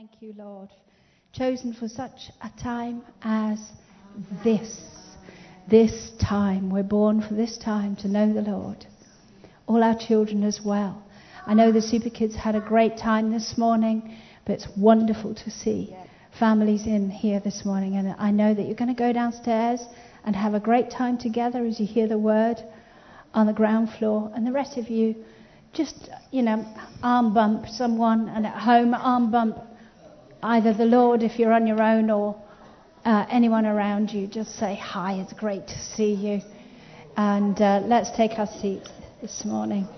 Thank you, Lord. Chosen for such a time as this. This time. We're born for this time to know the Lord. All our children as well. I know the Super Kids had a great time this morning, but it's wonderful to see families in here this morning. And I know that you're going to go downstairs and have a great time together as you hear the word on the ground floor. And the rest of you, just, arm bump someone, and at home, arm bump either the Lord if you're on your own or anyone around you. Just say, hi, it's great to see you. And let's take our seats this morning.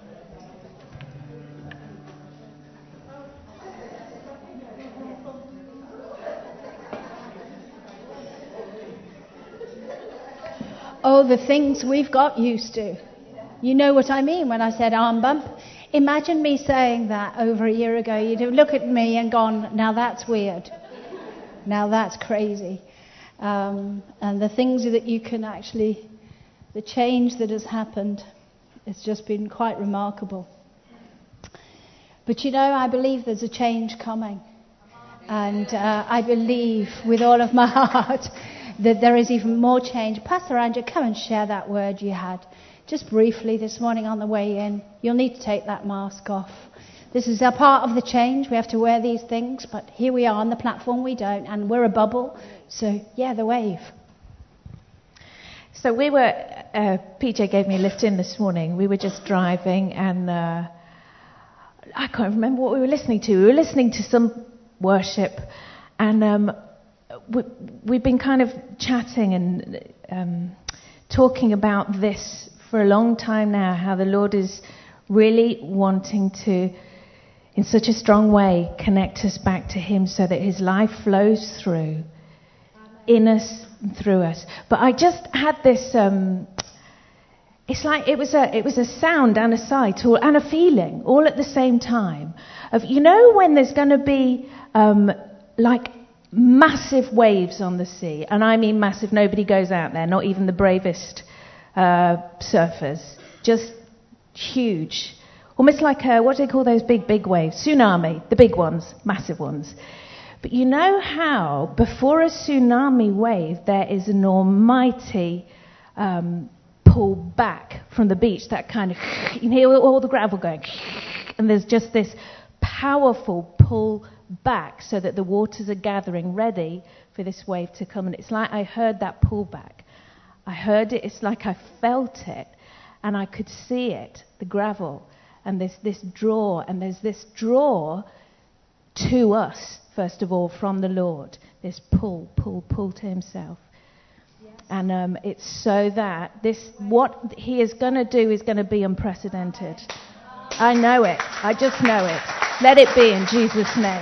Oh, the things we've got used to. You know what I mean when I said arm bump. Imagine me saying that over a year ago. You'd have looked at me and gone, now that's weird. Now that's crazy. And the things that you can actually, the change that has happened, it's just been quite remarkable. But I believe there's a change coming. And I believe with all of my heart that there is even more change. Pastor Andrew, come and share that word you had just briefly this morning on the way in. You'll need to take that mask off. This is a part of the change. We have to wear these things, but here we are on the platform, we don't, and we're a bubble. So, the wave. So we were, PJ gave me a lift in this morning. We were just driving, and I can't remember what we were listening to. We were listening to some worship, and we've been kind of chatting and talking about this for a long time now, how the Lord is really wanting to, in such a strong way, connect us back to Him so that His life flows through, in us and through us. But I just had this, it's like it was a sound and a sight and a feeling all at the same time of, when there's going to be like massive waves on the sea, and I mean massive, nobody goes out there, not even the bravest surfers, just huge, almost like what do they call those big waves? Tsunami, the big ones, massive ones. But you know how before a tsunami wave there is an almighty pull back from the beach, that kind of, you hear all the gravel going, and there's just this powerful pull back so that the waters are gathering ready for this wave to come. And it's like I heard that pullback. I heard it, it's like I felt it, and I could see it, the gravel, and this draw, and there's this draw to us, first of all, from the Lord, this pull to Himself. Yes. And it's so that what He is going to do is going to be unprecedented. I know it. I just know it. Let it be in Jesus' name.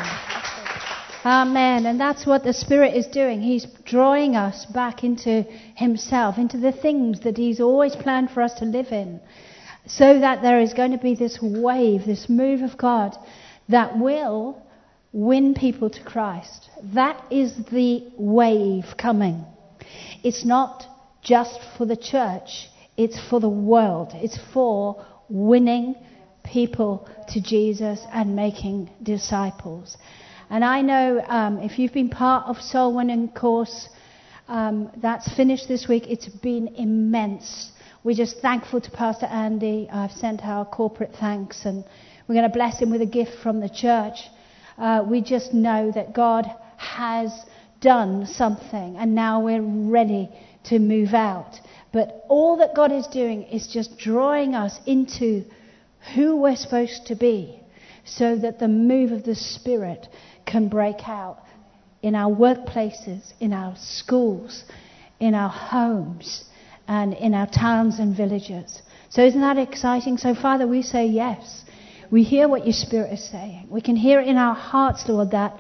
Amen. And that's what the Spirit is doing. He's drawing us back into Himself, into the things that He's always planned for us to live in, so that there is going to be this wave, this move of God that will win people to Christ. That is the wave coming. It's not just for the church. It's for the world. It's for winning people to Jesus and making disciples. And I know if you've been part of Soul Winning course, that's finished this week. It's been immense. We're just thankful to Pastor Andy. I've sent our corporate thanks, and we're going to bless him with a gift from the church. We just know that God has done something, and now we're ready to move out. But all that God is doing is just drawing us into who we're supposed to be, so that the move of the Spirit can break out in our workplaces, in our schools, in our homes, and in our towns and villages. So isn't that exciting? So Father, we say yes. We hear what your Spirit is saying. We can hear it in our hearts, Lord, that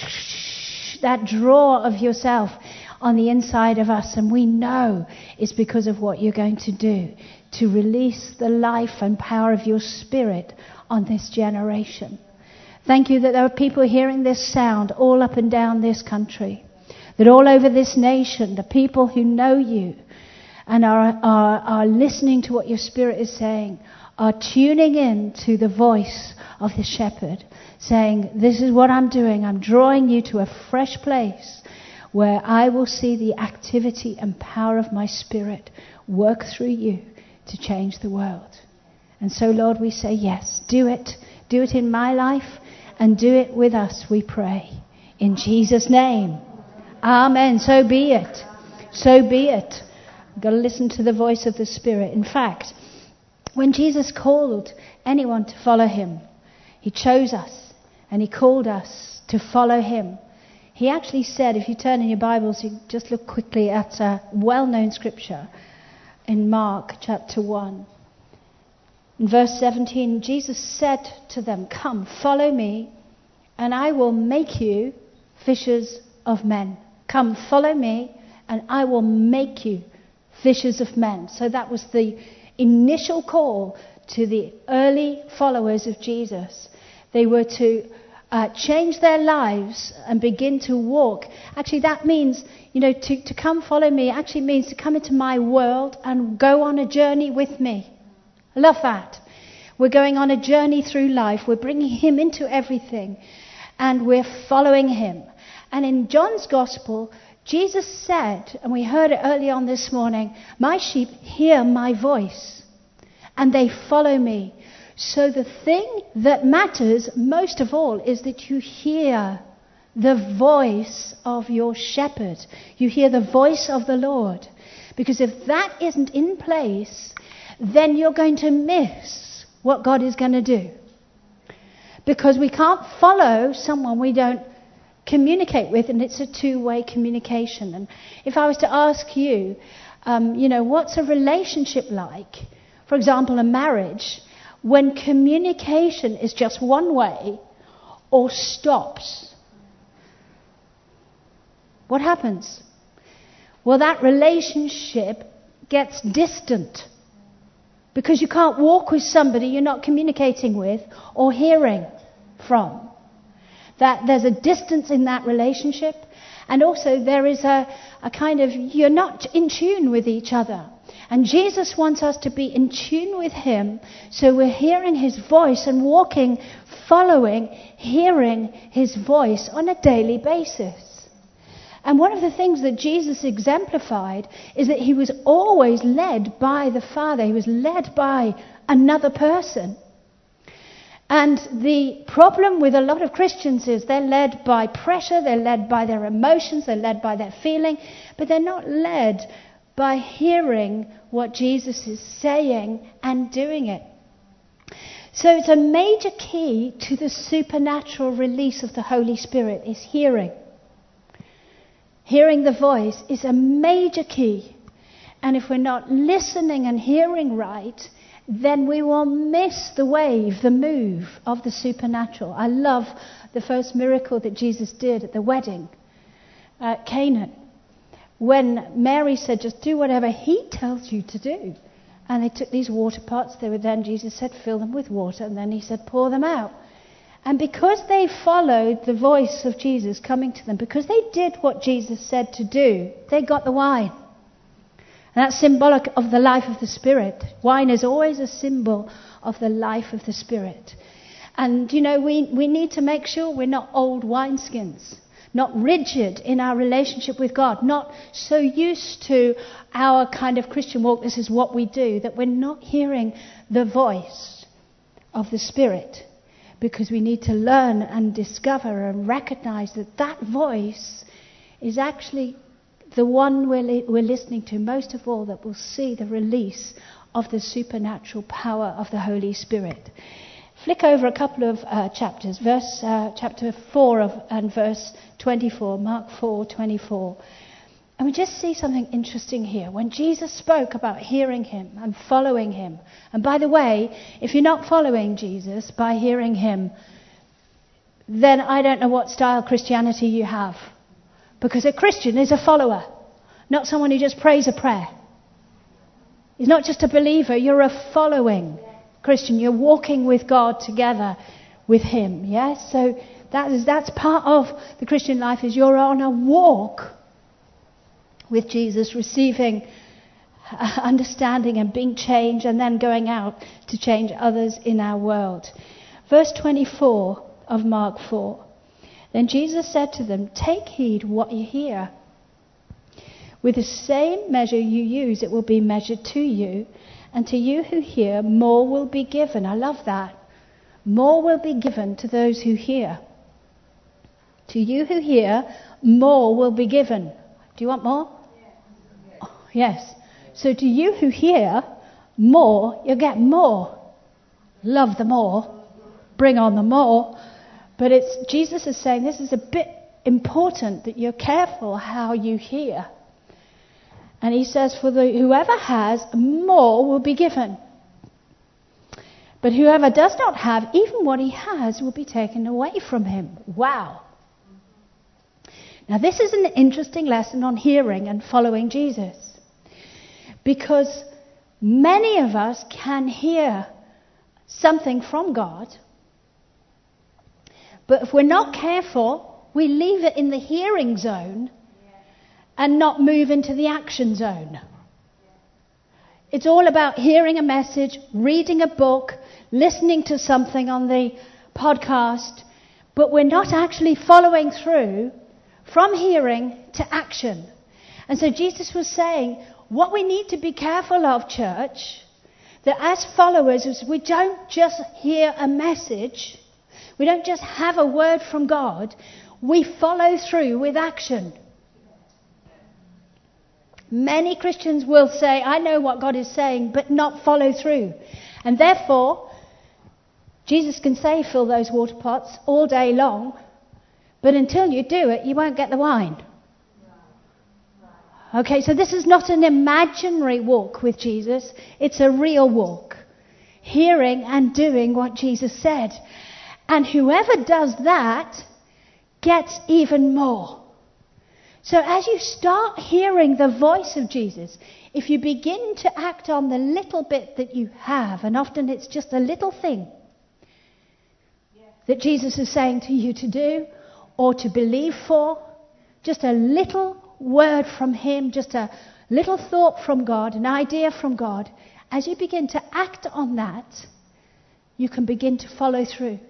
draw of yourself on the inside of us, and we know it's because of what you're going to do to release the life and power of your Spirit on this generation. Thank you that there are people hearing this sound all up and down this country, that all over this nation, the people who know you and are listening to what your Spirit is saying are tuning in to the voice of the shepherd, saying, this is what I'm doing. I'm drawing you to a fresh place where I will see the activity and power of my Spirit work through you to change the world. And so, Lord, we say yes. Do it. Do it in my life and do it with us, we pray. In Jesus' name. Amen. So be it. So be it. You've got to listen to the voice of the Spirit. In fact, when Jesus called anyone to follow him, he chose us and he called us to follow him. He actually said, if you turn in your Bibles, you just look quickly at a well-known scripture in Mark chapter 1. In verse 17, Jesus said to them, come, follow me, and I will make you fishers of men. Come, follow me, and I will make you fishers of men. So that was the initial call to the early followers of Jesus. They were to change their lives and begin to walk. Actually, that means, to come follow me actually means to come into my world and go on a journey with me. I love that. We're going on a journey through life. We're bringing him into everything, and we're following him. And in John's Gospel, Jesus said, and we heard it early on this morning, my sheep hear my voice, and they follow me. So the thing that matters most of all is that you hear the voice of your shepherd. You hear the voice of the Lord. Because if that isn't in place, then you're going to miss what God is going to do. Because we can't follow someone we don't communicate with, and it's a two-way communication. And if I was to ask you, what's a relationship like? For example, a marriage, when communication is just one way or stops, what happens? Well, that relationship gets distant because you can't walk with somebody you're not communicating with or hearing from. That there's a distance in that relationship, and also there is a kind of, you're not in tune with each other. And Jesus wants us to be in tune with him, so we're hearing his voice and walking, following, hearing his voice on a daily basis. And one of the things that Jesus exemplified is that he was always led by the Father. He was led by another person. And the problem with a lot of Christians is they're led by pressure, they're led by their emotions, they're led by their feeling, but they're not led by hearing what Jesus is saying and doing it. So it's a major key to the supernatural release of the Holy Spirit is hearing. Hearing the voice is a major key. And if we're not listening and hearing right, then we will miss the wave, the move of the supernatural. I love the first miracle that Jesus did at the wedding at Canaan. When Mary said, just do whatever he tells you to do. And they took these water pots. Jesus said, fill them with water. And then he said, pour them out. And because they followed the voice of Jesus coming to them, because they did what Jesus said to do, they got the wine. And that's symbolic of the life of the Spirit. Wine is always a symbol of the life of the Spirit. And, we need to make sure we're not old wineskins, not rigid in our relationship with God, not so used to our kind of Christian walk, this is what we do, that we're not hearing the voice of the Spirit. Because we need to learn and discover and recognize that that voice is actually the one we're listening to most of all, that will see the release of the supernatural power of the Holy Spirit. Flick over a couple of chapters, chapter 4 and verse 24, Mark 4:24. And we just see something interesting here. When Jesus spoke about hearing him and following him, and by the way, if you're not following Jesus by hearing him, then I don't know what style Christianity you have. Because a Christian is a follower, not someone who just prays a prayer. He's not just a believer, you're a following Christian. You're walking with God together with him. Yes? So that's part of the Christian life, is you're on a walk with Jesus, receiving understanding and being changed, and then going out to change others in our world. Verse 24 of Mark 4. Then Jesus said to them, "Take heed what you hear. With the same measure you use, it will be measured to you. And to you who hear, more will be given." I love that. More will be given to those who hear. To you who hear, more will be given. Do you want more? Yes. So to you who hear, more, you'll get more. Love the more. Bring on the more. But Jesus is saying this is a bit important that you're careful how you hear. And he says, for whoever has, more will be given. But whoever does not have, even what he has will be taken away from him. Wow. Now this is an interesting lesson on hearing and following Jesus. Because many of us can hear something from God. But if we're not careful, we leave it in the hearing zone and not move into the action zone. It's all about hearing a message, reading a book, listening to something on the podcast, but we're not actually following through from hearing to action. And so Jesus was saying, what we need to be careful of, church, that as followers, is we don't just hear a message, we don't just have a word from God, we follow through with action. Many Christians will say, I know what God is saying, but not follow through. And therefore, Jesus can say, fill those water pots all day long, but until you do it, you won't get the wine. Okay, so this is not an imaginary walk with Jesus. It's a real walk. Hearing and doing what Jesus said. And whoever does that gets even more. So as you start hearing the voice of Jesus, if you begin to act on the little bit that you have, and often it's just a little thing that Jesus is saying to you to do or to believe for, just a little word from him, just a little thought from God, an idea from God, as you begin to act on that, you can begin to follow through.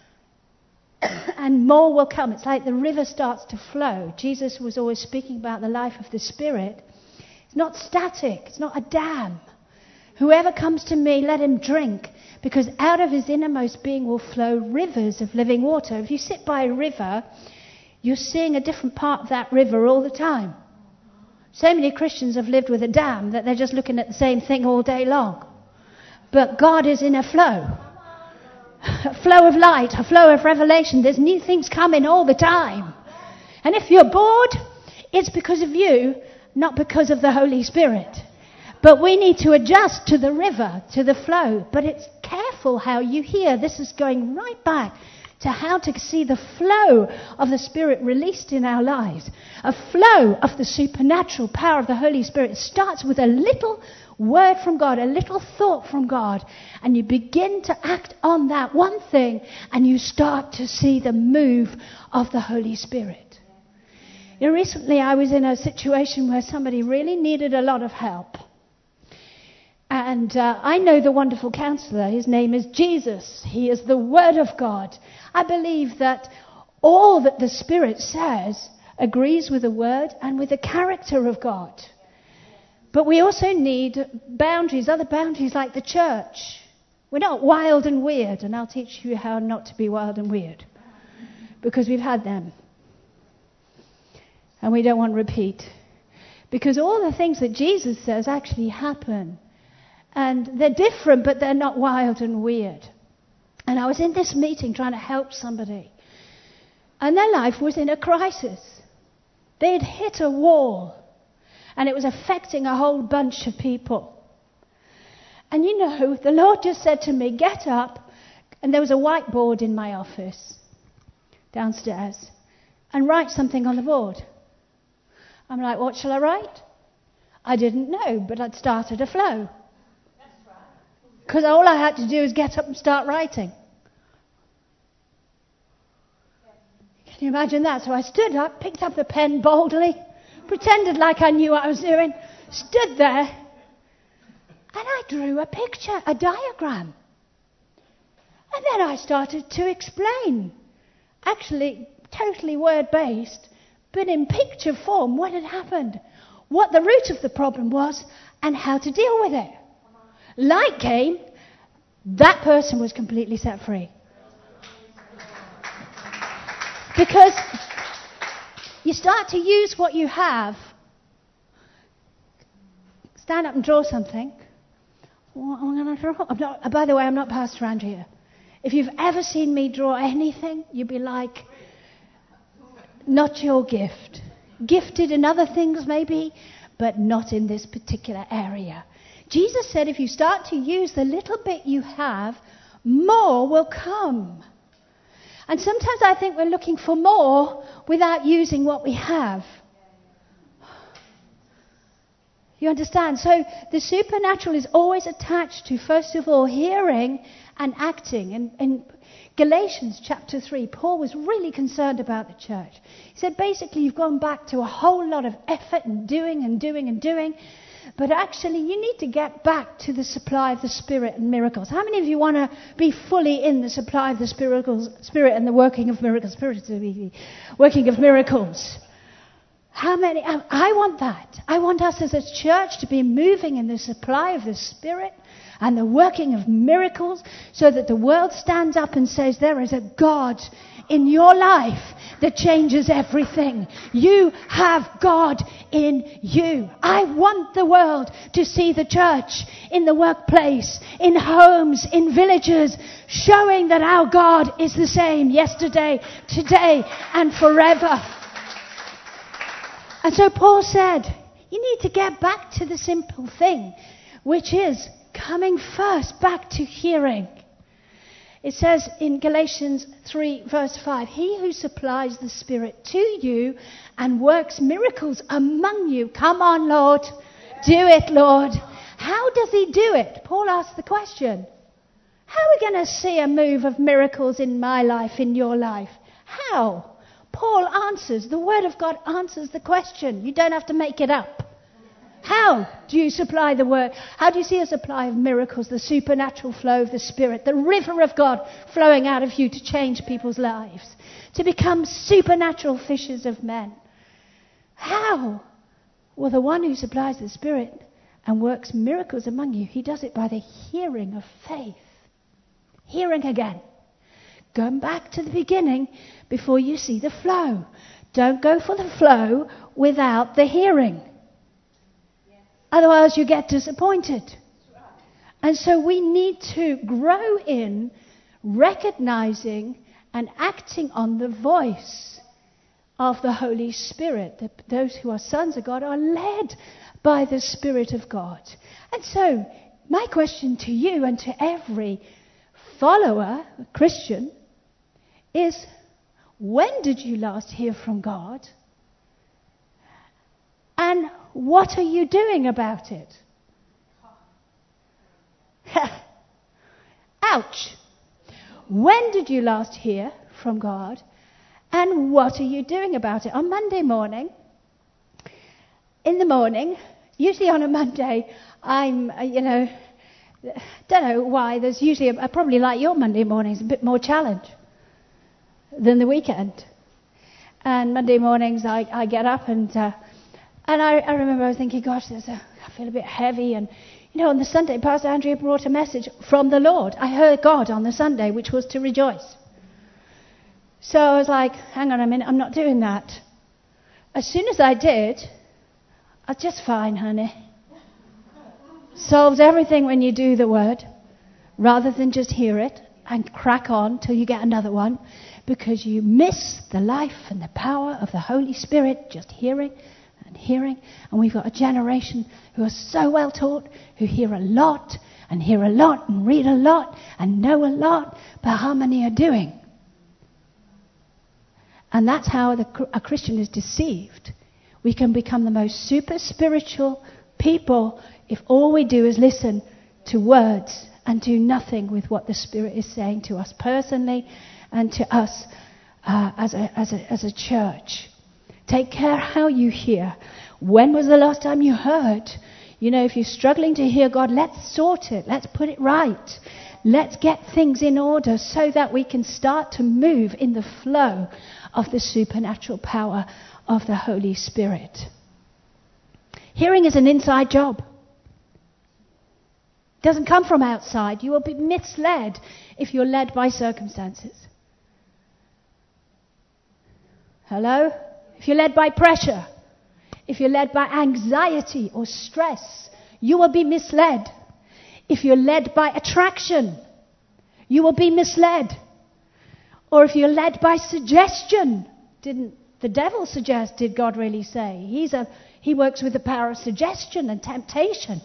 And more will come. It's like the river starts to flow. Jesus was always speaking about the life of the Spirit. It's not static. It's not a dam. Whoever comes to me, let him drink, because out of his innermost being will flow rivers of living water. If you sit by a river, you're seeing a different part of that river all the time. So many Christians have lived with a dam that they're just looking at the same thing all day long. But God is in a flow. A flow of light, a flow of revelation. There's new things coming all the time. And if you're bored, it's because of you, not because of the Holy Spirit. But we need to adjust to the river, to the flow. But it's careful how you hear. This is going right back to how to see the flow of the Spirit released in our lives. A flow of the supernatural power of the Holy Spirit. It starts with a little word from God, a little thought from God, and you begin to act on that one thing, and you start to see the move of the Holy Spirit. You know, recently I was in a situation where somebody really needed a lot of help. And I know the wonderful counselor. His name is Jesus. He is the Word of God. I believe that all that the Spirit says agrees with the Word and with the character of God. But we also need boundaries, other boundaries like the church. We're not wild and weird, and I'll teach you how not to be wild and weird, because we've had them. And we don't want to repeat. Because all the things that Jesus says actually happen. And they're different, but they're not wild and weird. And I was in this meeting trying to help somebody. And their life was in a crisis. They had hit a wall. And it was affecting a whole bunch of people. And you know, the Lord just said to me, get up. And there was a whiteboard in my office downstairs. And write something on the board. I'm like, what shall I write? I didn't know, but I'd started a flow. Because all I had to do was get up and start writing. Can you imagine that? So I stood up, picked up the pen boldly, pretended like I knew what I was doing, stood there, And I drew a picture, a diagram. And then I started to explain, actually totally word-based, but in picture form, what had happened, what the root of the problem was, and how to deal with it. Light came, that person was completely set free. Because you start to use what you have. Stand up and draw something. What am I going to draw? By the way, I'm not Pastor Andrea. If you've ever seen me draw anything, you'd be like, not your gift. Gifted in other things maybe, but not in this particular area. Jesus said if you start to use the little bit you have, more will come. And sometimes I think we're looking for more without using what we have. You understand? So the supernatural is always attached to, first of all, hearing and acting. And in Galatians chapter 3, Paul was really concerned about the church. He said, basically, you've gone back to a whole lot of effort and doing and doing and doing. But actually, you need to get back to the supply of the Spirit and miracles. How many of you want to be fully in the supply of the Spirit and the working of miracles? Working of miracles. How many? I want that. I want us as a church to be moving in the supply of the Spirit and the working of miracles so that the world stands up and says, there is a God in your life that changes everything. You have God in you. I want the world to see the church in the workplace, in homes, in villages, showing that our God is the same yesterday, today, and forever. And so Paul said, you need to get back to the simple thing, which is coming first back to hearing. It says in Galatians 3 verse 5, he who supplies the Spirit to you and works miracles among you. Come on, Lord. Do it, Lord. How does he do it? Paul asked the question. How are we going to see a move of miracles in my life, in your life? How? Paul answers. The Word of God answers the question. You don't have to make it up. How do you supply the word? How do you see a supply of miracles, the supernatural flow of the Spirit, the river of God flowing out of you to change people's lives, to become supernatural fishers of men? How? Well, the one who supplies the Spirit and works miracles among you, he does it by the hearing of faith. Hearing again. Going back to the beginning before you see the flow. Don't go for the flow without the hearing. Otherwise you get disappointed. And so we need to grow in recognizing and acting on the voice of the Holy Spirit. Those who are sons of God are led by the Spirit of God. And so my question to you and to every follower, Christian, is when did you last hear from God? And what are you doing about it? Ouch. When did you last hear from God? And what are you doing about it? On Monday morning, in the morning, usually on a Monday, I'm, don't know why, there's usually, probably like your Monday mornings, a bit more challenge than the weekend. And Monday mornings, I get up and I remember I was thinking, gosh, I feel a bit heavy. And, on the Sunday, Pastor Andrea brought a message from the Lord. I heard God on the Sunday, which was to rejoice. So I was like, hang on a minute, I'm not doing that. As soon as I did, I was just fine, honey. Solves everything when you do the word, rather than just hear it and crack on till you get another one, because you miss the life and the power of the Holy Spirit just hearing. And we've got a generation who are so well taught, who hear a lot and read a lot and know a lot, but how many are doing? And that's how a Christian is deceived. We can become the most super spiritual people if all we do is listen to words and do nothing with what the Spirit is saying to us personally and to us as a church. Take care how you hear. When was the last time you heard? You know, if you're struggling to hear God, let's sort it. Let's put it right. Let's get things in order so that we can start to move in the flow of the supernatural power of the Holy Spirit. Hearing is an inside job. It doesn't come from outside. You will be misled if you're led by circumstances. Hello? If you're led by pressure, if you're led by anxiety or stress, you will be misled. If you're led by attraction, you will be misled. Or if you're led by suggestion, didn't the devil suggest, did God really say? He works with the power of suggestion and temptation.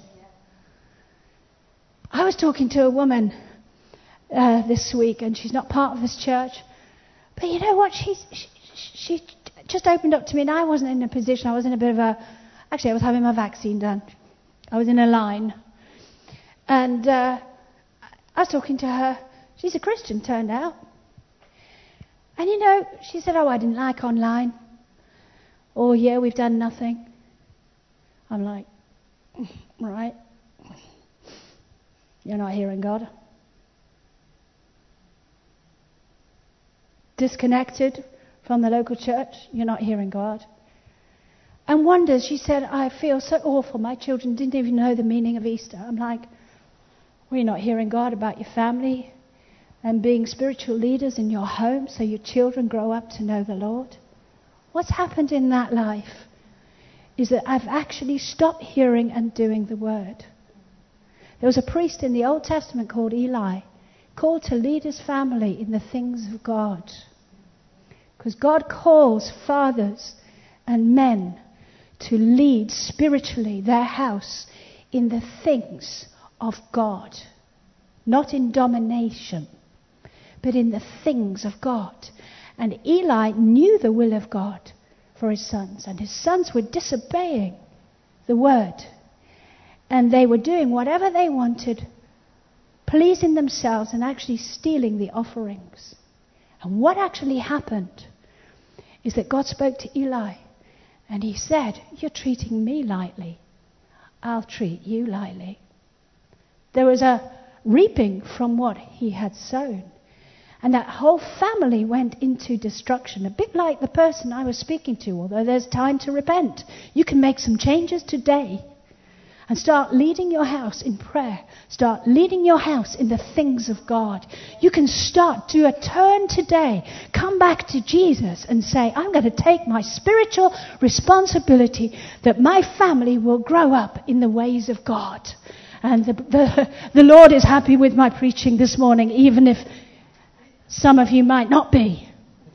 I was talking to a woman this week, and she's not part of this church. But you know what? She just opened up to me, and I wasn't in a position. I was in a bit of a... Actually, I was having my vaccine done. I was in a line. And I was talking to her. She's a Christian, turned out. And you know, she said, I didn't like online. Oh, yeah, we've done nothing. I'm like, right. You're not hearing God. Disconnected from the local church, you're not hearing God. And wonders, she said, I feel so awful. My children didn't even know the meaning of Easter. I'm like, well, you're not hearing God about your family and being spiritual leaders in your home so your children grow up to know the Lord. What's happened in that life is that I've actually stopped hearing and doing the word. There was a priest in the Old Testament called Eli, called to lead his family in the things of God. Because God calls fathers and men to lead spiritually their house in the things of God. Not in domination, but in the things of God. And Eli knew the will of God for his sons, and his sons were disobeying the word. And they were doing whatever they wanted, pleasing themselves and actually stealing the offerings. And what actually happened is that God spoke to Eli, and he said, you're treating me lightly. I'll treat you lightly. There was a reaping from what he had sown. And that whole family went into destruction, a bit like the person I was speaking to, although there's time to repent. You can make some changes today and start leading your house in prayer. Start leading your house in the things of God. You can start to a turn today. Come back to Jesus and say, I'm going to take my spiritual responsibility that my family will grow up in the ways of God. And the Lord is happy with my preaching this morning, even if some of you might not be.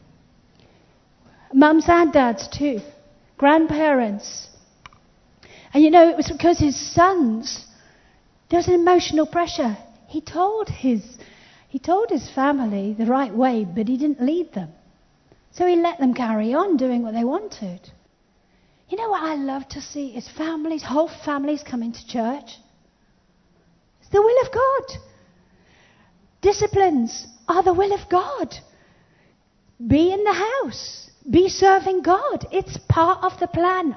Mums and dads too. Grandparents. And you know, it was because his sons, there was an emotional pressure. He told his family the right way, but he didn't lead them. So he let them carry on doing what they wanted. You know what I love to see is families, whole families coming to church. It's the will of God. Disciplines are the will of God. Be in the house. Be serving God. It's part of the plan.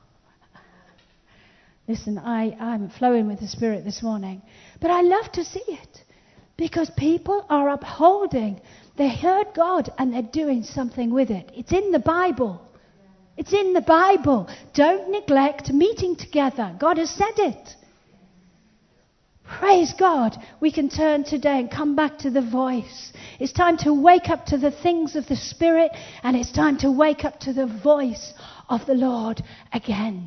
Listen, I'm flowing with the Spirit this morning. But I love to see it. Because people are upholding. They heard God and they're doing something with it. It's in the Bible. It's in the Bible. Don't neglect meeting together. God has said it. Praise God. We can turn today and come back to the voice. It's time to wake up to the things of the Spirit, and it's time to wake up to the voice of the Lord again.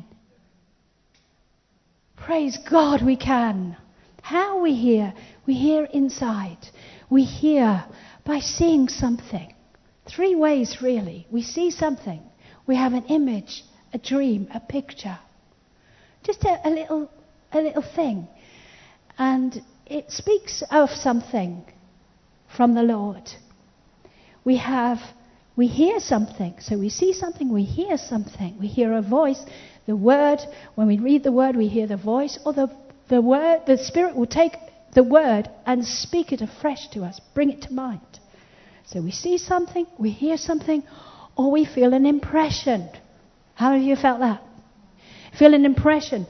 Praise God, we can. How we hear? We hear inside. We hear by seeing something. 3 ways, really. We see something. We have an image, a dream, a picture. Just a little thing. And it speaks of something from the Lord. We hear something. So we see something, we hear something. We hear a voice. The word, when we read the word, we hear the voice. Or the word, the Spirit will take the word and speak it afresh to us, bring it to mind. So we see something, we hear something, or we feel an impression. How have you felt that? Feel an impression.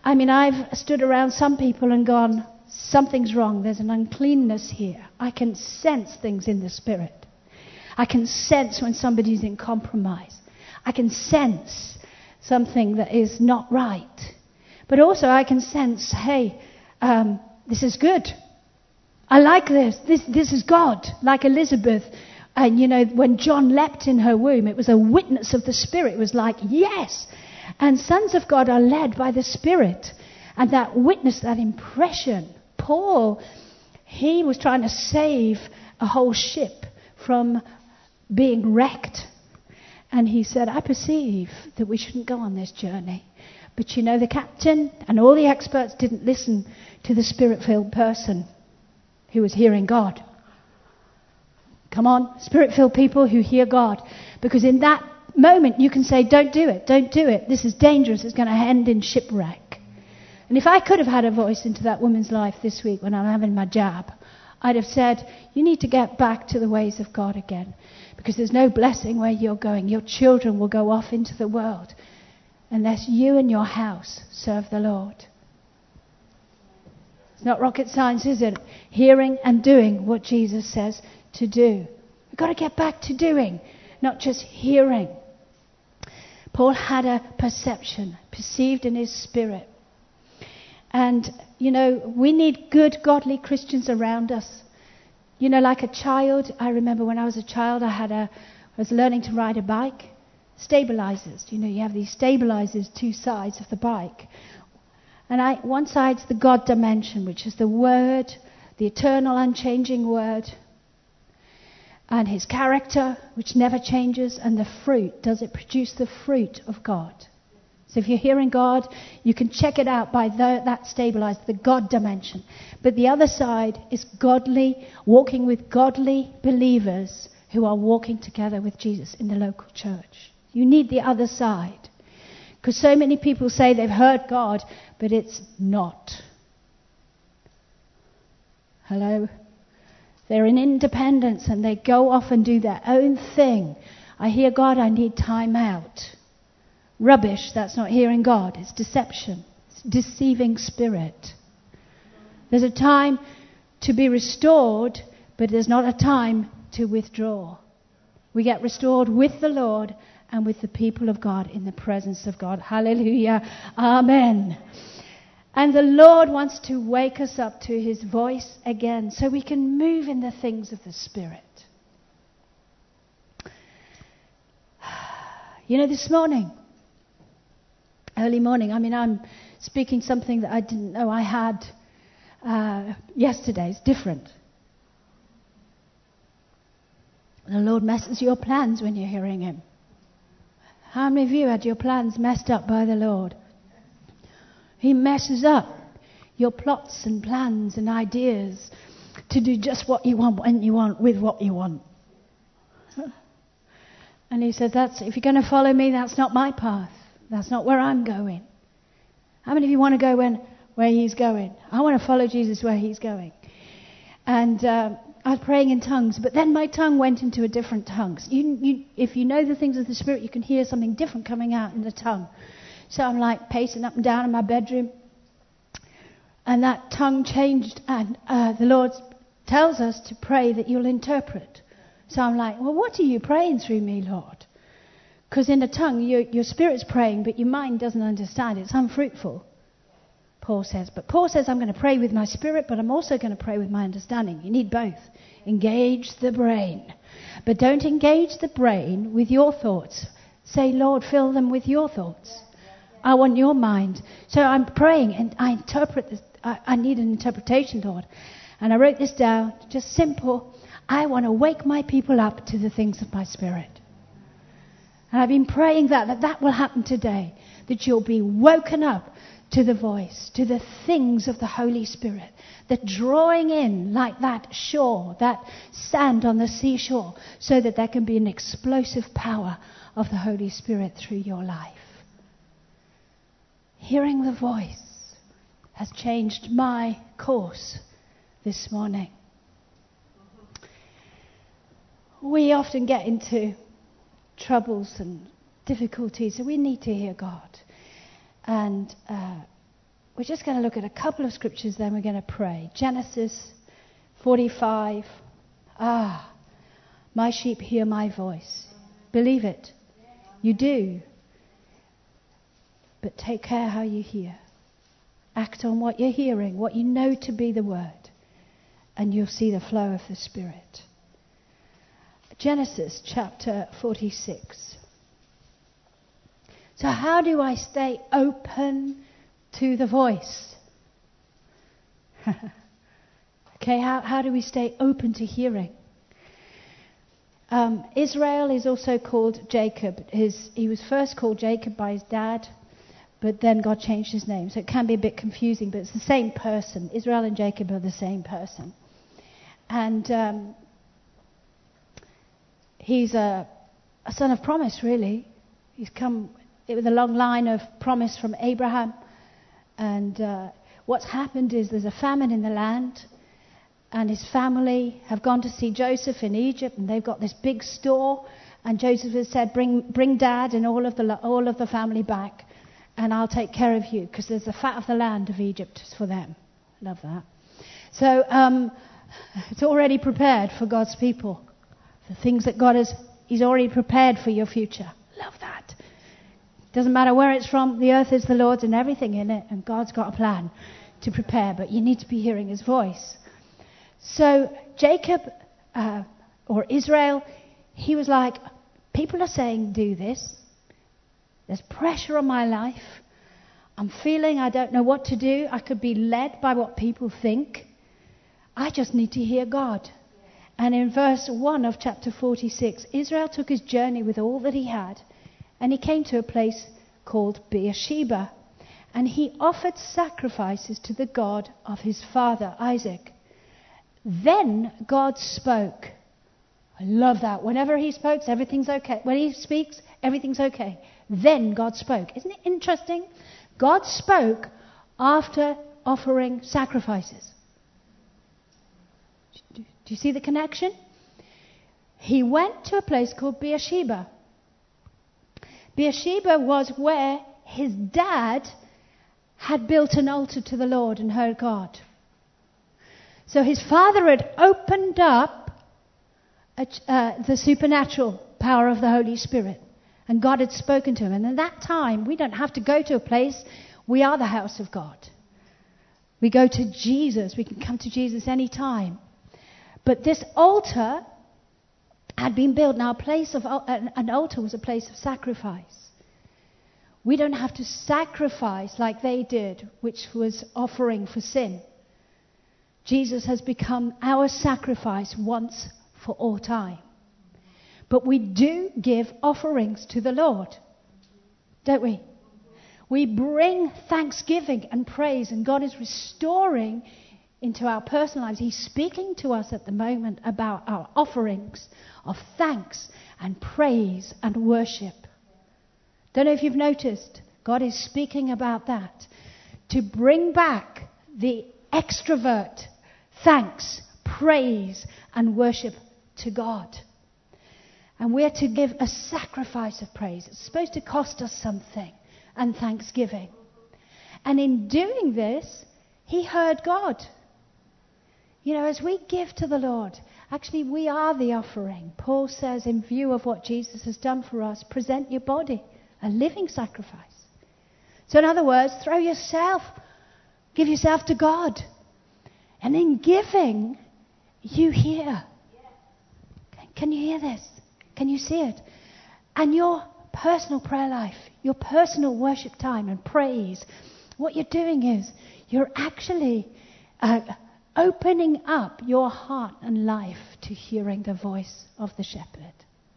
I mean, I've stood around some people and gone, something's wrong. There's an uncleanness here. I can sense things in the spirit. I can sense when somebody's in compromise. I can sense something that is not right. But also I can sense, hey, this is good. I like this. This is God. Like Elizabeth. And, you know, when John leapt in her womb, it was a witness of the Spirit. It was like, yes. And sons of God are led by the Spirit. And that witness, that impression. Paul, he was trying to save a whole ship from being wrecked. And he said, I perceive that we shouldn't go on this journey. But you know, the captain and all the experts didn't listen to the Spirit-filled person who was hearing God. Come on, Spirit-filled people who hear God. Because in that moment you can say, don't do it, don't do it. This is dangerous, it's going to end in shipwreck. And if I could have had a voice into that woman's life this week when I'm having my jab, I'd have said, you need to get back to the ways of God again. Because there's no blessing where you're going. Your children will go off into the world unless you and your house serve the Lord. It's not rocket science, is it? Hearing and doing what Jesus says to do. We've got to get back to doing, not just hearing. Paul had a perception, perceived in his spirit. And, you know, we need good, godly Christians around us. You know, like a child, I remember when I was a child, I was learning to ride a bike. Stabilizers, you know, you have these stabilizers, two sides of the bike. And one side's the God dimension, which is the Word, the eternal, unchanging Word. And His character, which never changes. And the fruit, does it produce the fruit of God? So if you're hearing God, you can check it out by that stabilizer, the God dimension. But the other side is godly, walking with godly believers who are walking together with Jesus in the local church. You need the other side. Because so many people say they've heard God, but it's not. Hello? They're in independence and they go off and do their own thing. I hear God, I need time out. Rubbish, that's not hearing God. It's deception. It's deceiving spirit. There's a time to be restored, but there's not a time to withdraw. We get restored with the Lord and with the people of God in the presence of God. Hallelujah. Amen. And the Lord wants to wake us up to His voice again so we can move in the things of the Spirit. You know, this morning, early morning, I mean, I'm speaking something that I didn't know I had yesterday. It's different. The Lord messes your plans when you're hearing Him. How many of you had your plans messed up by the Lord? He messes up your plots and plans and ideas to do just what you want, when you want, with what you want. And He said, if you're going to follow me, that's not my path. That's not where I'm going. How many of you want to go where He's going? I want to follow Jesus where He's going. And I was praying in tongues, but then my tongue went into a different tongue. If you know the things of the Spirit, you can hear something different coming out in the tongue. So I'm like pacing up and down in my bedroom. And that tongue changed. And the Lord tells us to pray that you'll interpret. So I'm like, well, what are you praying through me, Lord? Because in the tongue, your spirit's praying, but your mind doesn't understand. It's unfruitful, Paul says. But Paul says, I'm going to pray with my spirit, but I'm also going to pray with my understanding. You need both. Engage the brain. But don't engage the brain with your thoughts. Say, Lord, fill them with your thoughts. I want your mind. So I'm praying, and I interpret this. I need an interpretation, Lord. And I wrote this down, just simple. I want to wake my people up to the things of my spirit. And I've been praying that will happen today. That you'll be woken up to the voice, to the things of the Holy Spirit. That drawing in like that shore, that sand on the seashore, so that there can be an explosive power of the Holy Spirit through your life. Hearing the voice has changed my course this morning. We often get into troubles and difficulties, and we need to hear God. And we're just going to look at a couple of scriptures, then we're going to pray. Genesis 45. My sheep hear my voice. Believe it. You do. But take care how you hear. Act on what you're hearing, what you know to be the word, and you'll see the flow of the Spirit. Genesis chapter 46. So how do I stay open to the voice? Okay, how do we stay open to hearing? Israel is also called Jacob. He was first called Jacob by his dad, but then God changed his name. So it can be a bit confusing, but it's the same person. Israel and Jacob are the same person. And he's a son of promise, really. He's come with a long line of promise from Abraham. And what's happened is there's a famine in the land, and his family have gone to see Joseph in Egypt, and they've got this big store. And Joseph has said, "Bring Dad and all of the family back, and I'll take care of you, because there's the fat of the land of Egypt for them." Love that. So it's already prepared for God's people. The things that He's already prepared for your future. Love that. Doesn't matter where it's from. The earth is the Lord's and everything in it, and God's got a plan to prepare, but you need to be hearing His voice. So Jacob, or Israel, he was like, people are saying do this. There's pressure on my life. I'm feeling I don't know what to do. I could be led by what people think. I just need to hear God. And in verse 1 of chapter 46, Israel took his journey with all that he had, and he came to a place called Beersheba, and he offered sacrifices to the God of his father Isaac. Then God spoke. I love that. Whenever he spoke, everything's okay. When he speaks, everything's okay. Then God spoke. Isn't it interesting? God spoke after offering sacrifices. Do you see the connection? He went to a place called Beersheba. Beersheba was where his dad had built an altar to the Lord and heard God. So his father had opened up the supernatural power of the Holy Spirit. And God had spoken to him. And at that time, we don't have to go to a place. We are the house of God. We go to Jesus. We can come to Jesus any time. But this altar had been built. Now, an altar was a place of sacrifice. We don't have to sacrifice like they did, which was offering for sin. Jesus has become our sacrifice once for all time. But we do give offerings to the Lord, don't we? We bring thanksgiving and praise, and God is restoring into our personal lives. He's speaking to us at the moment about our offerings of thanks and praise and worship. Don't know if you've noticed, God is speaking about that. To bring back the extrovert thanks, praise and worship to God. And we're to give a sacrifice of praise. It's supposed to cost us something, and thanksgiving. And in doing this, he heard God. You know, as we give to the Lord, actually we are the offering. Paul says, in view of what Jesus has done for us, present your body, a living sacrifice. So in other words, give yourself to God. And in giving, you hear. Can you hear this? Can you see it? And your personal prayer life, your personal worship time and praise, what you're doing is you're actually opening up your heart and life to hearing the voice of the shepherd.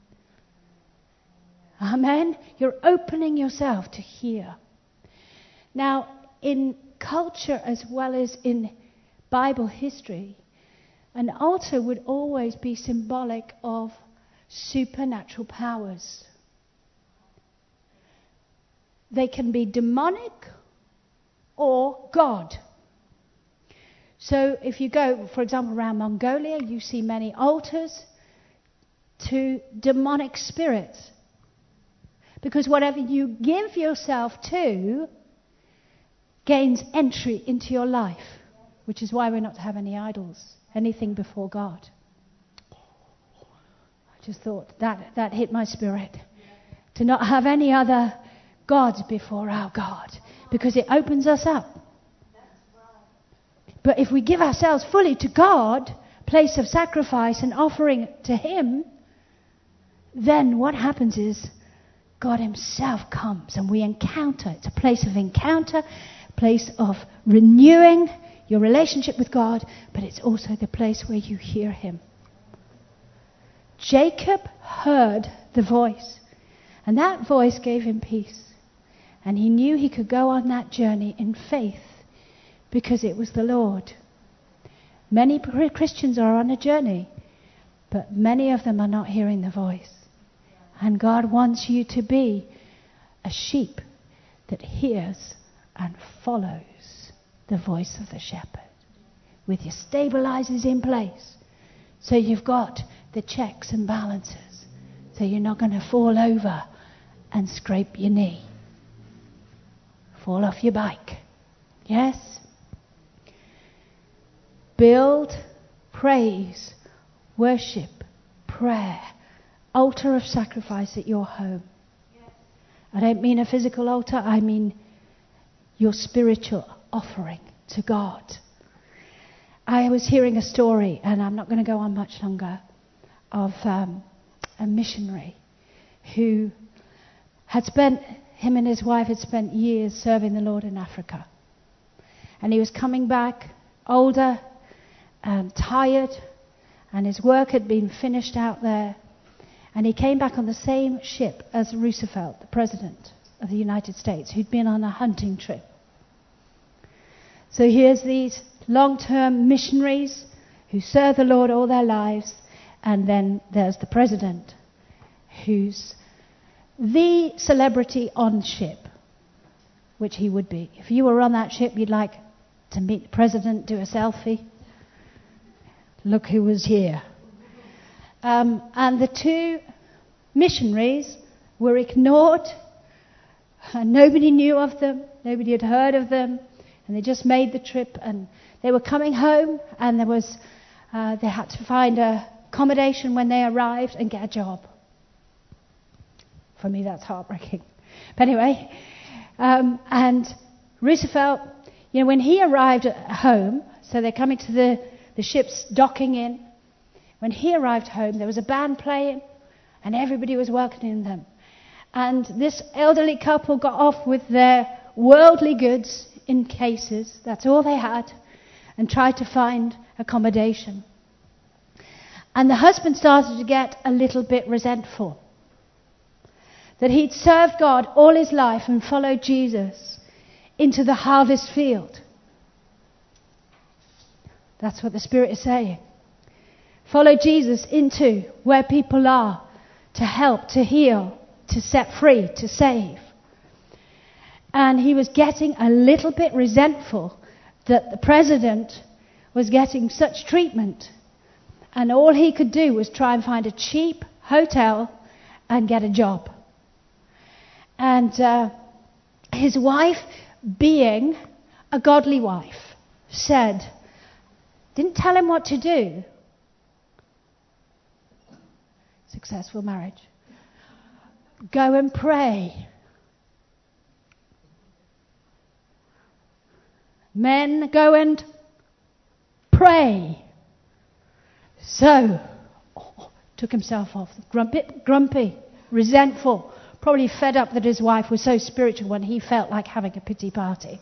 Amen? You're opening yourself to hear. Now, in culture as well as in Bible history, an altar would always be symbolic of supernatural powers. They can be demonic or God. So if you go, for example, around Mongolia, you see many altars to demonic spirits. Because whatever you give yourself to gains entry into your life, which is why we're not to have any idols, anything before God. I just thought that hit my spirit. To not have any other gods before our God, because it opens us up. But if we give ourselves fully to God, place of sacrifice and offering to Him, then what happens is God Himself comes and we encounter. It's a place of encounter, place of renewing your relationship with God, but it's also the place where you hear Him. Jacob heard the voice, and that voice gave him peace. And he knew he could go on that journey in faith because it was the Lord. Many Christians are on a journey, but many of them are not hearing the voice. And God wants you to be a sheep that hears and follows the voice of the shepherd, with your stabilizers in place. So you've got the checks and balances. So you're not going to fall over and scrape your knee. Fall off your bike. Yes? Build, praise, worship, prayer, altar of sacrifice at your home. I don't mean a physical altar, I mean your spiritual offering to God. I was hearing a story, and I'm not going to go on much longer, of a missionary who had spent, him and his wife had spent years serving the Lord in Africa. And he was coming back older and tired, and his work had been finished out there. And he came back on the same ship as Roosevelt, the President of the United States, who'd been on a hunting trip. So here's these long-term missionaries who serve the Lord all their lives, and then there's the President, who's the celebrity on ship, which he would be. If you were on that ship, you'd like to meet the President, do a selfie. Look who was here. And the two missionaries were ignored, and nobody knew of them, nobody had heard of them, and they just made the trip, and they were coming home, and they had to find accommodation when they arrived and get a job. For me, that's heartbreaking. But anyway, and Roosevelt, when he arrived at home, so they're coming to the ship's docking in. When he arrived home, there was a band playing, and everybody was welcoming them. And this elderly couple got off with their worldly goods in cases, that's all they had, and tried to find accommodation. And the husband started to get a little bit resentful that he'd served God all his life and followed Jesus into the harvest field. That's what the Spirit is saying. Follow Jesus into where people are, to help, to heal, to set free, to save. And he was getting a little bit resentful that the President was getting such treatment, and all he could do was try and find a cheap hotel and get a job. And his wife, being a godly wife, didn't tell him what to do. Successful marriage. Go and pray. Men, go and pray. So, took himself off. Grumpy, resentful, probably fed up that his wife was so spiritual when he felt like having a pity party.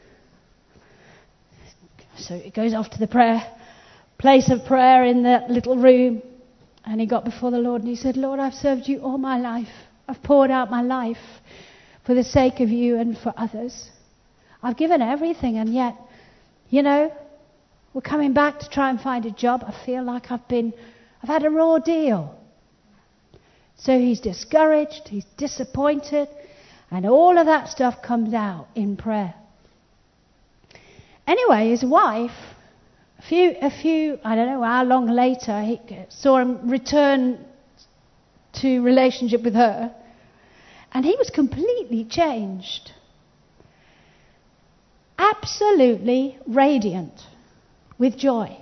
So he goes off to the place of prayer in that little room, and he got before the Lord and he said, Lord, I've served you all my life. I've poured out my life for the sake of you and for others. I've given everything, and yet, we're coming back to try and find a job. I feel like I've had a raw deal. So he's discouraged, he's disappointed, and all of that stuff comes out in prayer. Anyway, his wife, a few, I don't know how long later, he saw him return to relationship with her, and he was completely changed. absolutely radiant with joy.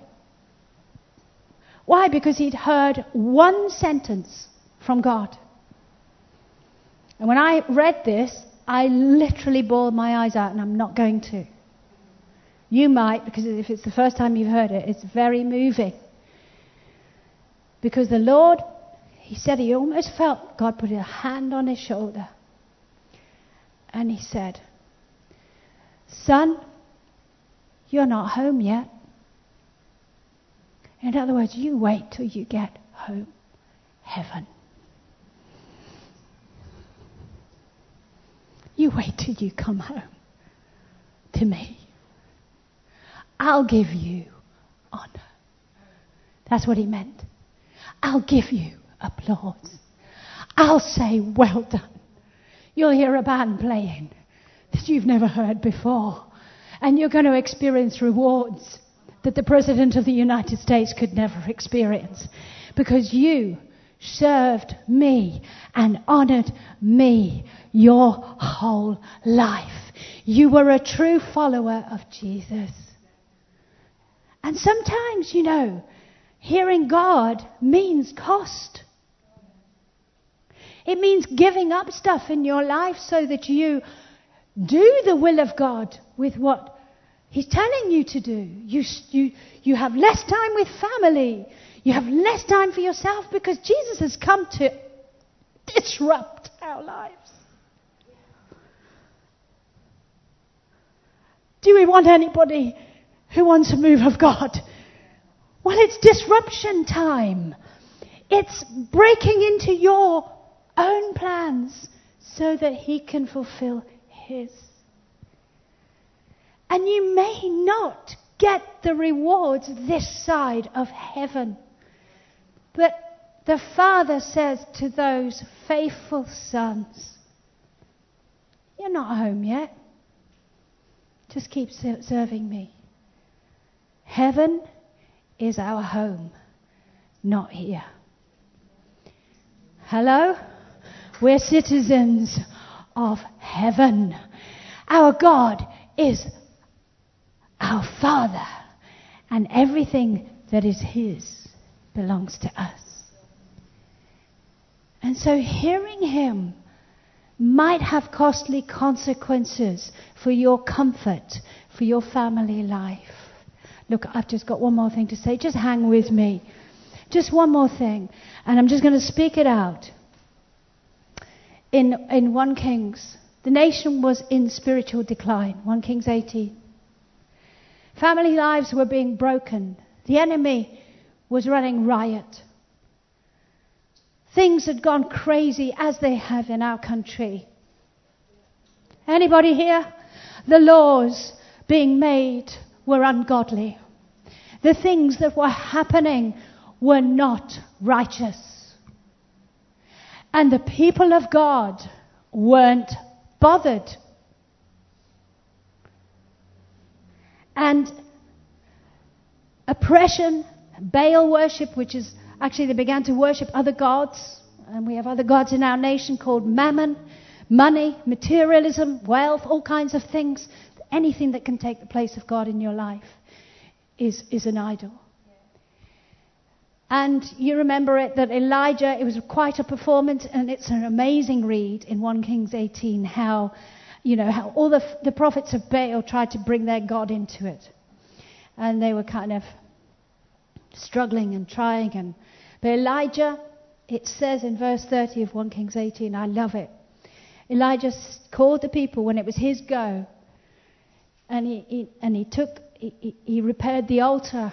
Why? Because he'd heard one sentence from God. And when I read this, I literally bawled my eyes out, and I'm not going to. You might, because if it's the first time you've heard it, it's very moving. Because the Lord, he said he almost felt God put a hand on his shoulder. And he said, son, you're not home yet. In other words, you wait till you get home, heaven. You wait till you come home to me. I'll give you honor. That's what he meant. I'll give you applause. I'll say, well done. You'll hear a band playing that you've never heard before. And you're going to experience rewards that the President of the United States could never experience. Because you served me and honored me your whole life. You were a true follower of Jesus. And sometimes, hearing God means cost. It means giving up stuff in your life so that you do the will of God with what he's telling you to do. You have less time with family. You have less time for yourself because Jesus has come to disrupt our lives. Do we want anybody who wants a move of God? Well, it's disruption time. It's breaking into your own plans so that he can fulfill his. And you may not get the rewards this side of heaven. But the Father says to those faithful sons, you're not home yet. Just keep serving me. Heaven is our home, not here. Hello? We're citizens of heaven. Our God is our Father, and everything that is his belongs to us. And so hearing him might have costly consequences for your comfort, for your family life. Look, I've just got one more thing to say. Just hang with me. Just one more thing. And I'm just going to speak it out. In 1 Kings, the nation was in spiritual decline. 1 Kings 18. Family lives were being broken. The enemy was running riot. Things had gone crazy as they have in our country. Anybody here? The laws being made were ungodly. The things that were happening were not righteous. And the people of God weren't bothered. And oppression, Baal worship, which is actually they began to worship other gods. And we have other gods in our nation called mammon, money, materialism, wealth, all kinds of things. Anything that can take the place of God in your life is an idol. And you remember it that Elijah, it was quite a performance, and it's an amazing read in 1 Kings 18 how all the prophets of Baal tried to bring their God into it. And they were kind of struggling and trying. But Elijah, it says in verse 30 of 1 Kings 18, I love it. Elijah called the people when it was his go. And he repaired the altar.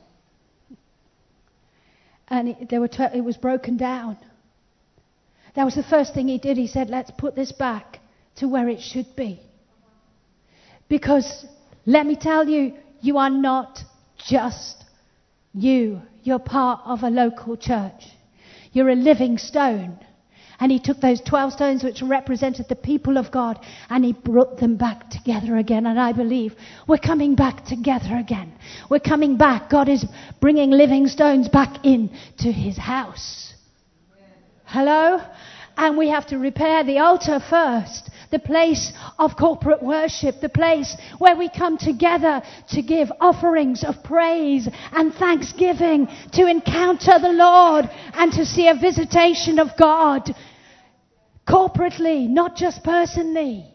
And it was broken down. That was the first thing he did. He said, let's put this back to where it should be. Because let me tell you, you are not just you. You're part of a local church. You're a living stone. And he took those 12 stones which represented the people of God and he brought them back together again. And I believe we're coming back together again. We're coming back. God is bringing living stones back into his house. Hello? And we have to repair the altar first. the place of corporate worship, the place where we come together to give offerings of praise and thanksgiving, to encounter the Lord and to see a visitation of God corporately, not just personally.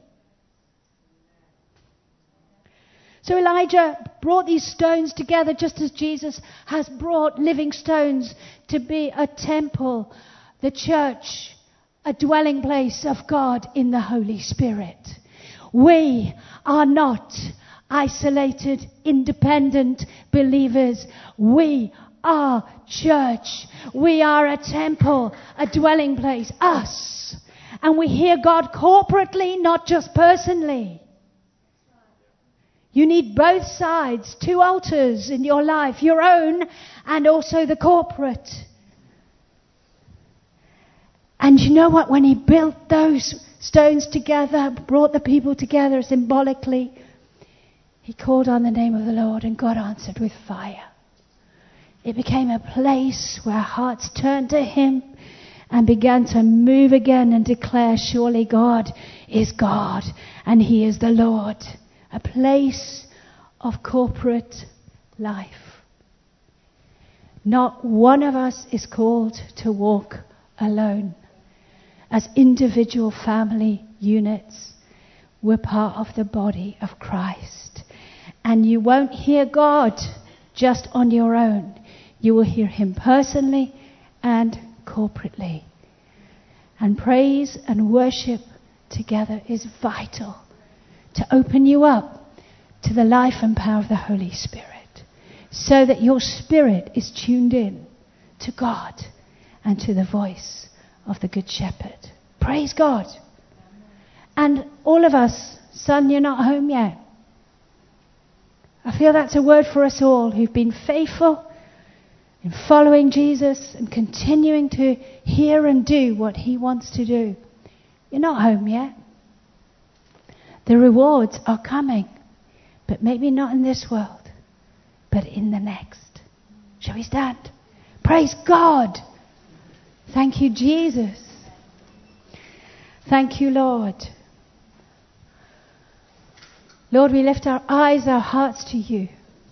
So Elijah brought these stones together just as Jesus has brought living stones to be a temple, the church, a dwelling place of God in the Holy Spirit. We are not isolated, independent believers. We are church. We are a temple, a dwelling place, us. And we hear God corporately, not just personally. You need both sides, 2 altars in your life, your own and also the corporate. And you know what? When he built those stones together, brought the people together symbolically, he called on the name of the Lord and God answered with fire. It became a place where hearts turned to him and began to move again and declare, surely God is God and he is the Lord. A place of corporate life. Not one of us is called to walk alone. As individual family units, we're part of the body of Christ. And you won't hear God just on your own. You will hear him personally and corporately. And praise and worship together is vital to open you up to the life and power of the Holy Spirit, so that your spirit is tuned in to God and to the voice of the Good Shepherd. Praise God. And all of us, son, you're not home yet. I feel that's a word for us all who've been faithful in following Jesus and continuing to hear and do what he wants to do. You're not home yet. The rewards are coming, but maybe not in this world, but in the next. Shall we stand? Praise God. Thank you, Jesus. Thank you, Lord. Lord, we lift our eyes, our hearts to you.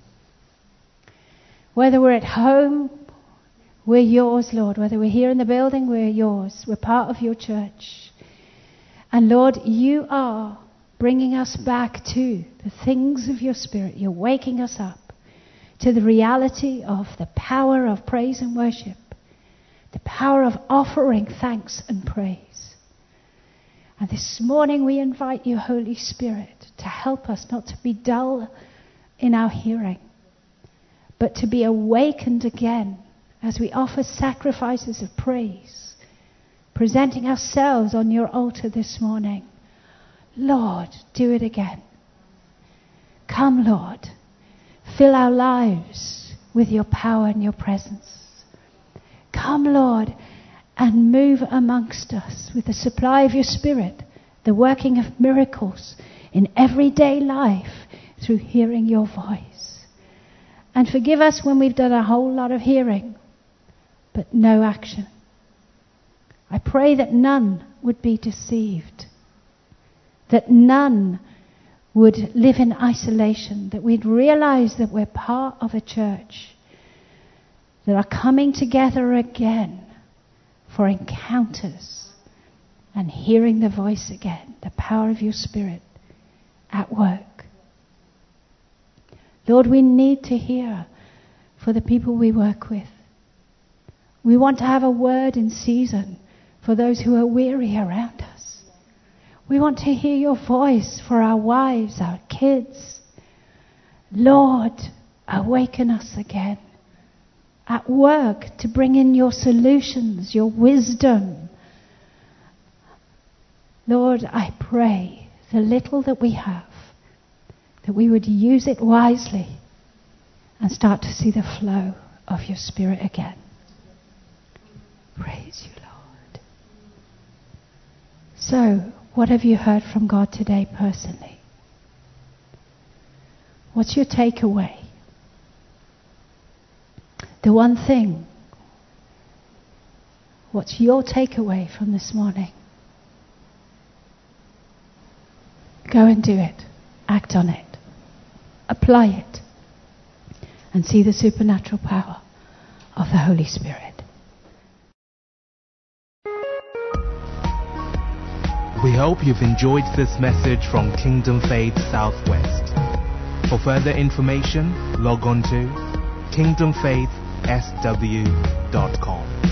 Whether we're at home, we're yours, Lord. Whether we're here in the building, we're yours. We're part of your church. And Lord, you are bringing us back to the things of your Spirit. You're waking us up to the reality of the power of praise and worship, the power of offering thanks and praise. And this morning we invite you, Holy Spirit, to help us not to be dull in our hearing, but to be awakened again as we offer sacrifices of praise, presenting ourselves on your altar this morning. Lord, do it again. Come, Lord. Fill our lives with your power and your presence. Come, Lord, and move amongst us with the supply of your Spirit, the working of miracles in everyday life through hearing your voice. And forgive us when we've done a whole lot of hearing, but no action. I pray that none would be deceived, that none would live in isolation, that we'd realize that we're part of a church that are coming together again for encounters and hearing the voice again, the power of your Spirit at work. Lord, we need to hear for the people we work with. We want to have a word in season for those who are weary around us. We want to hear your voice for our wives, our kids. Lord, awaken us again at work to bring in your solutions, your wisdom. Lord, I pray the little that we have, that we would use it wisely and start to see the flow of your Spirit again. Praise you, Lord. So, what have you heard from God today personally? What's your takeaway? The one thing. What's your takeaway from this morning? Go and do it. Act on it. Apply it. And see the supernatural power of the Holy Spirit. We hope you've enjoyed this message from Kingdom Faith Southwest. For further information, log on to kingdomfaithsw.com.